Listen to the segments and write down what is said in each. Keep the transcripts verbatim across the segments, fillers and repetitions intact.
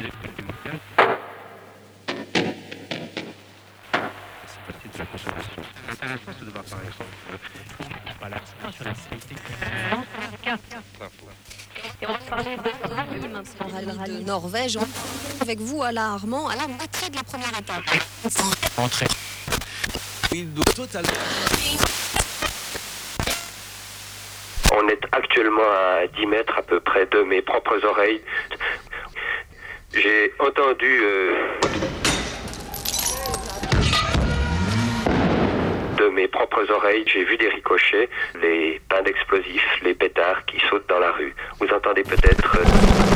de Norvège. Avec vous, Alain Armand, à la moitié de la première étape. Entrée. On est actuellement à dix mètres à peu près de mes propres oreilles. J'ai entendu euh, de mes propres oreilles, j'ai vu des ricochets, les pains d'explosifs, les pétards qui sautent dans la rue. Vous entendez peut-être... Euh,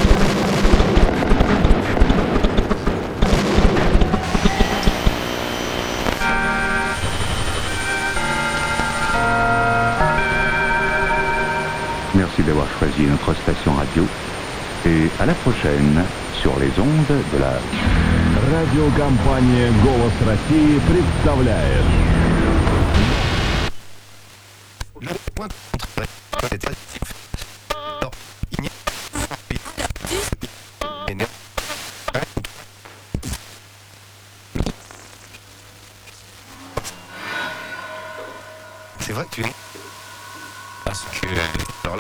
Merci d'avoir choisi notre station radio et à la prochaine sur les ondes de la... Радиокомпания «Голос России» представляет. C'est vrai que tu es... Parce que... Alors là...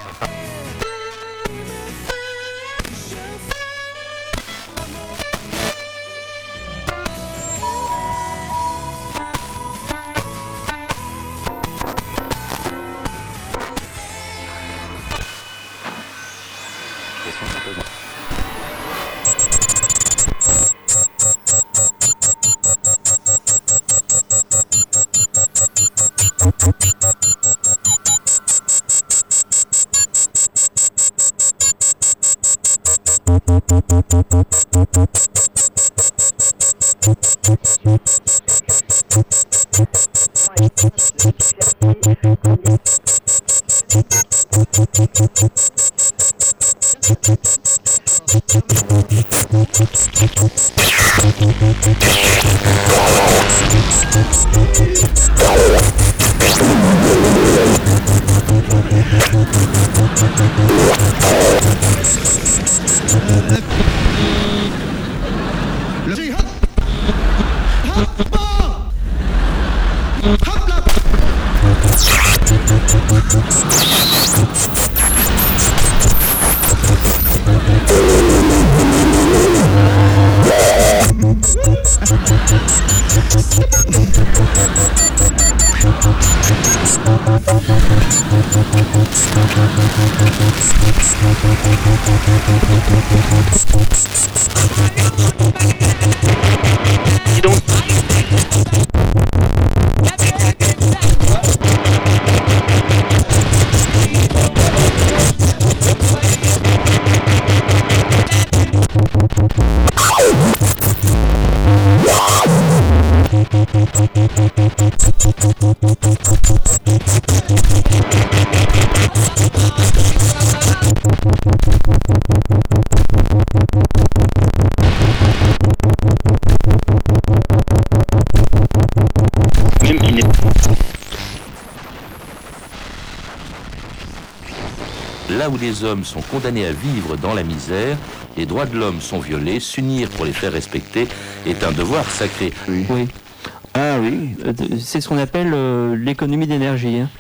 Là où les hommes sont condamnés à vivre dans la misère, les droits de l'homme sont violés, s'unir pour les faire respecter est un devoir sacré. Oui. oui. Ah oui, c'est ce qu'on appelle euh, l'économie d'énergie. Hein.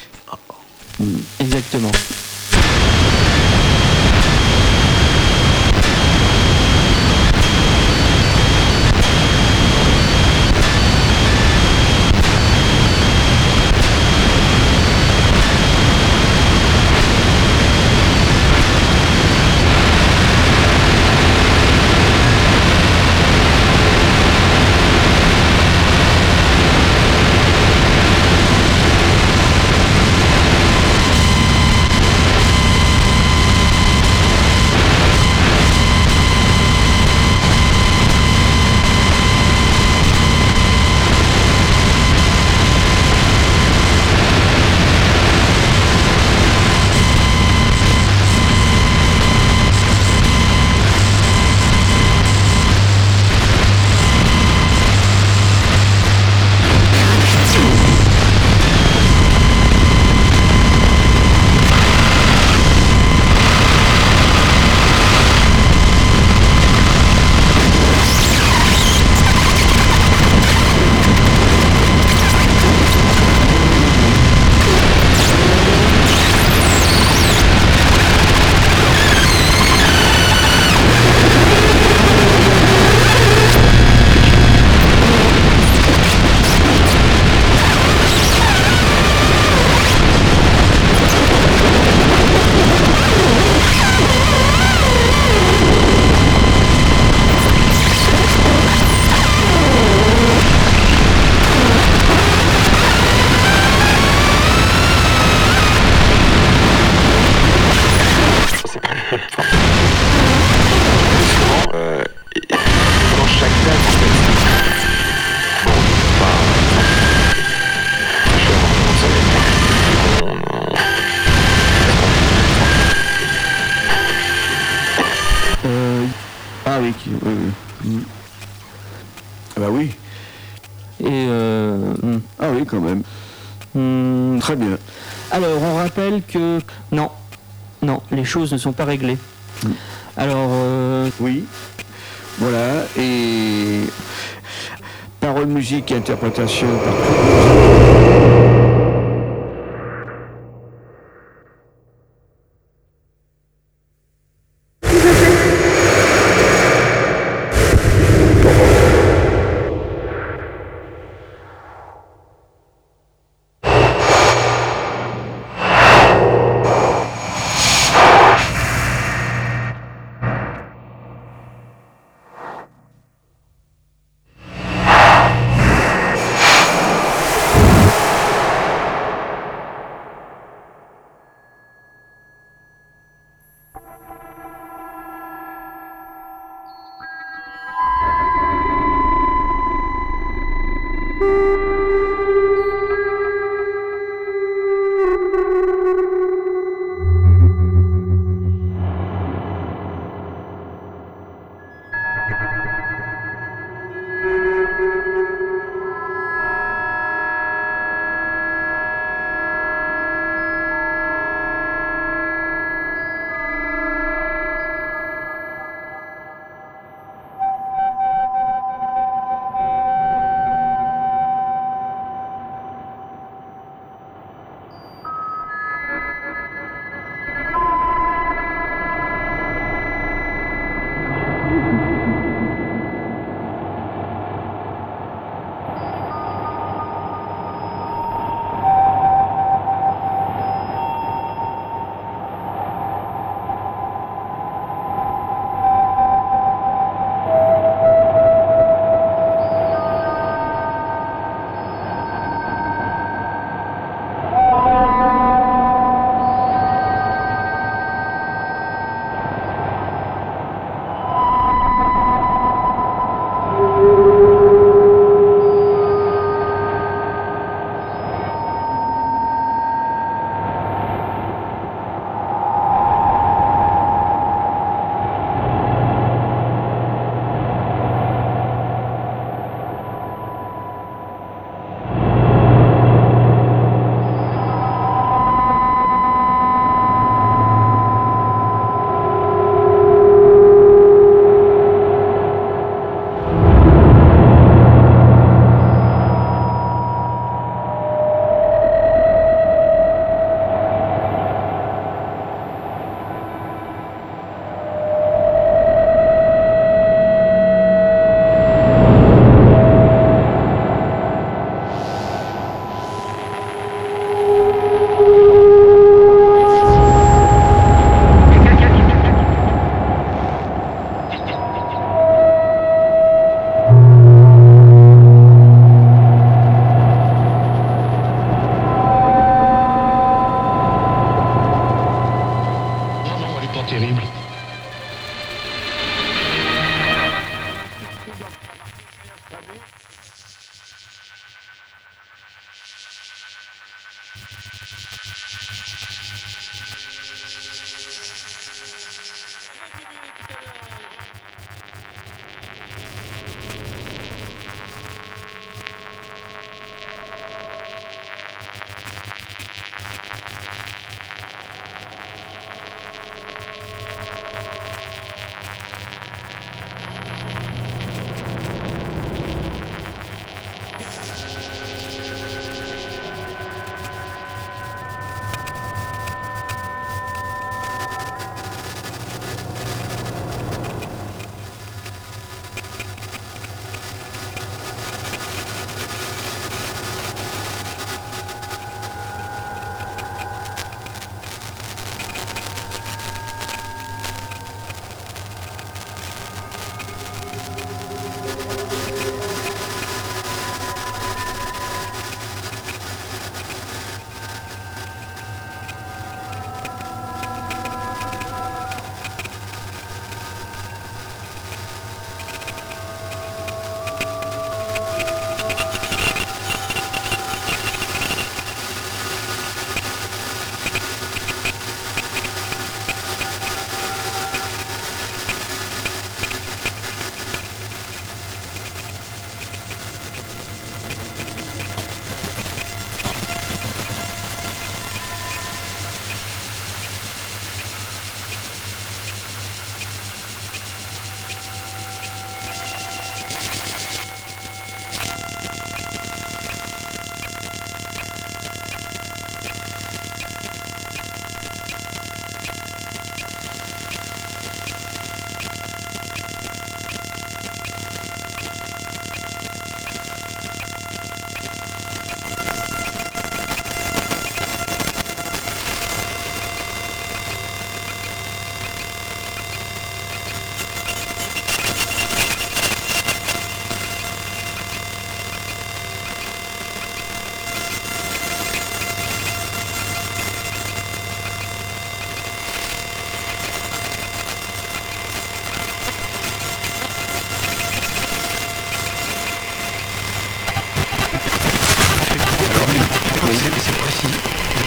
Exactement. oui, qui, oui, oui. Mm. Ah bah oui. Et euh, mm. Ah oui, quand même. Mm. Très bien. Alors, on rappelle que non, non, les choses ne sont pas réglées. Mm. Alors, euh... oui, voilà, et paroles, musique et interprétation par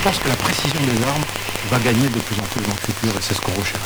pense que la précision des armes va gagner de plus en plus dans le futur et c'est ce qu'on recherche.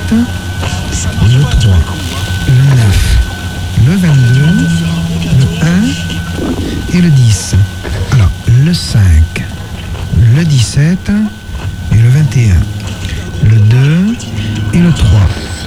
le trois, le neuf, le vingt-deux, le un et le dix. Alors, le cinq, le dix-sept et le vingt et un, le deux et le trois.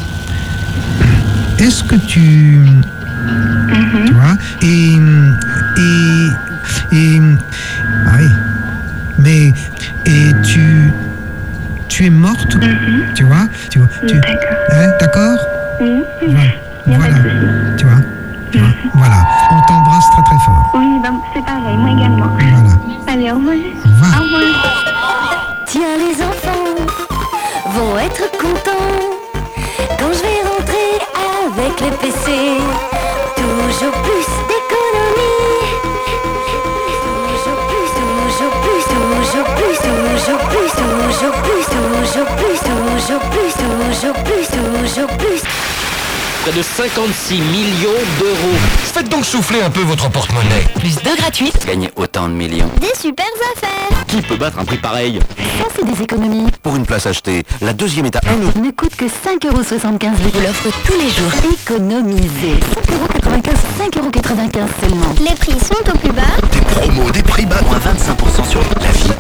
Est-ce que tu... Mm-hmm. Tu vois, et... Et... Et... Ah oui. Mais... Et tu... Tu es morte, mm-hmm. tu vois, tu vois, tu... D'accord. Hein, d'accord mm-hmm. Voilà, voilà. tu vois, tu vois, mm-hmm. voilà. On t'embrasse très très fort. Oui, ben, c'est pareil, moi également. Voilà. Allez, au revoir. Au revoir. Au revoir. Tiens, les enfants vont être contents quand je vais rentrer avec les P C. Toujours plus d'économie. Toujours plus, toujours plus, toujours plus, toujours plus, toujours plus, toujours plus, toujours plus, toujours plus, toujours plus. Près de cinquante-six millions d'euros. Faites donc souffler un peu votre porte-monnaie. Plus de gratuits. Gagnez autant de millions. Des super affaires. Qui peut battre un prix pareil? Ça, c'est des économies. Pour une place achetée, la deuxième est à un euro. Ne coûte que cinq euros soixante-quinze. Vous l'offre tous les jours. Économisez. cinq euros quatre-vingt-quinze, cinq euros quatre-vingt-quinze seulement. Les prix sont au plus bas. Des promos, des prix bas. Moins vingt-cinq pour cent sur la vie.